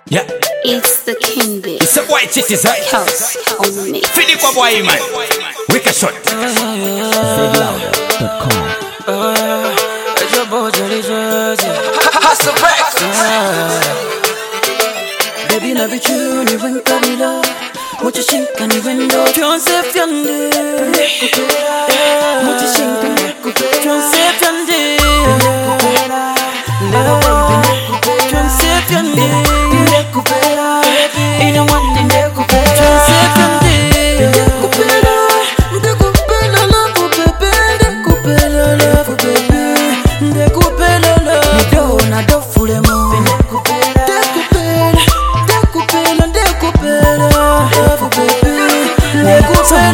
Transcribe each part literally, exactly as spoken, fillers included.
Yeah. It's the King Bee. It's a white citizen. House on the mix. Philip boy man. Wicked shot. Zed Louder dot com. It's your boy Jolly Jersey. Hustle back. Baby na vichu ni wenkabila. Mucha shinka ni wendo. Chonse fyande. Mucha shinka ni chonse fyande. Little baby, chonse fyande. Ina wandi ndekupera. Chonse fyande. Ndekupera. Ndekupera love baby. Ndekupera love baby. Ndekupera love. Nido na do fulemo. Ndekupera. Ndekupera. Ndekupera ndekupera love baby. Ndekupera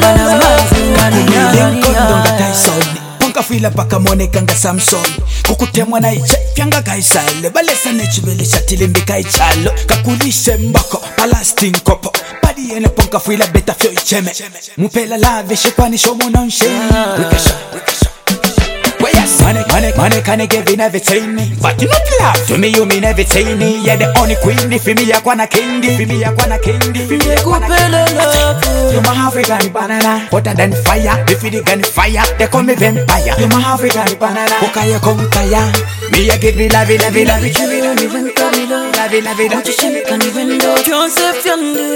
love. Fila paka moneka nga Samson kukutemwa na iche fyanga kaisale balesa nechibeli shatilimbi kaichalo kakulishe mbako palasting kopo padi ene ponka fila beta fyo icheme mupela lave shepani shomo nonshe wikasha Money, money, money can't give you everything me, but you not love to me, you mean everything me. You're the only queen, for me, you're gonna candy, for me, you're gonna candy, for me, you're gonna candy. You're my African banana, hotter than fire. If you the gun fire, they call me vampire. You're my African banana, okaya konkaya. Me, you give me love, love, love, love, love, love, love, love, love. Mucha shinka ni wendo, chonse fyande.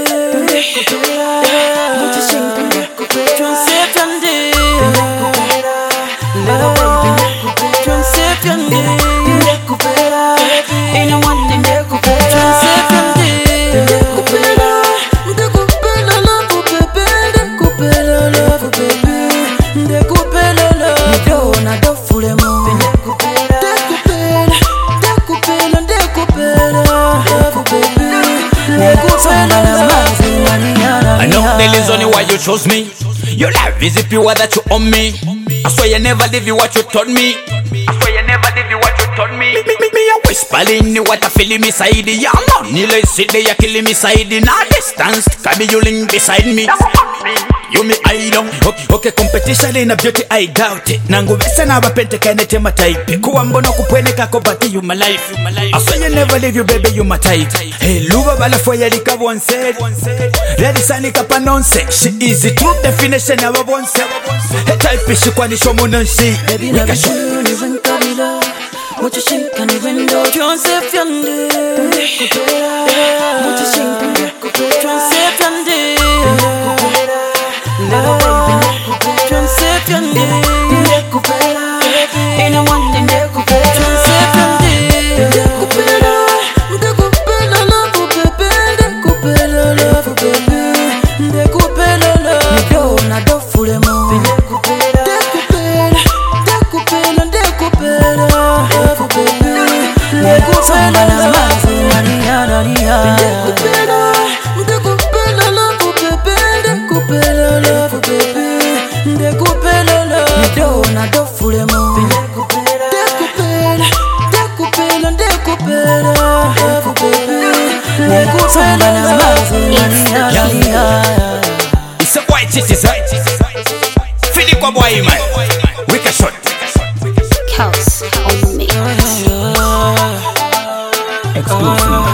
Mucha shinka, chonse fyande. Little baby, chonse fyande. Ndekupera, ina wandi ndekupera. Chonse fyande. Ndekupera, ndekupera love baby. Ndekupera love baby. Ndekupera love. Nido na do fulemo. Ndekupera, ndekupera, ndekupera love baby. Ndekupera love. I know there is only why you chose me. Your life is the pure that you own me. I swear you never leave you what you taught me. I swear you never leave you what you taught me. Me, me, me, me, I whispering you what I feel me side. Yeah, man, you like sit there, you killing me side. Now distance, can be you link beside me. You me I don't. Okay, okay, competition in a beauty, I doubt it. Nangu vese na wapente kene tema type. Kuwa mbono kupwene kako bati you my life. I swear you never leave you baby, you my type. Hey, luba bala foya lika one said. Lady sani kapa nonsense. She is the true definition of a one said. Hey, type she kwani shomo nonsi. Baby na vichu ni wenkabila. Mucha shinka ni wendo, chonse fyande. Mucha shinka, chonse fyande. Little baby, chonse fyande. Ndekupera, ina wandi ndekupera. Chonse fyande. Ndekupera, ndekupera love baby. Ndekupera love baby. Ndekupera love. Nido na do fulemo. Ndekupera, ndekupera, ndekupera love baby. Ndekupera love. Ndekupera, ndekupera love baby. Ndekupera love baby. Ndekupera love. Nido na do fulemo. Ndekupera, ndekupera, ndekupera love baby. Ndekupera love. It's a white citizen. Philip boy man. Wicked shot. House on the mix. Exclusive.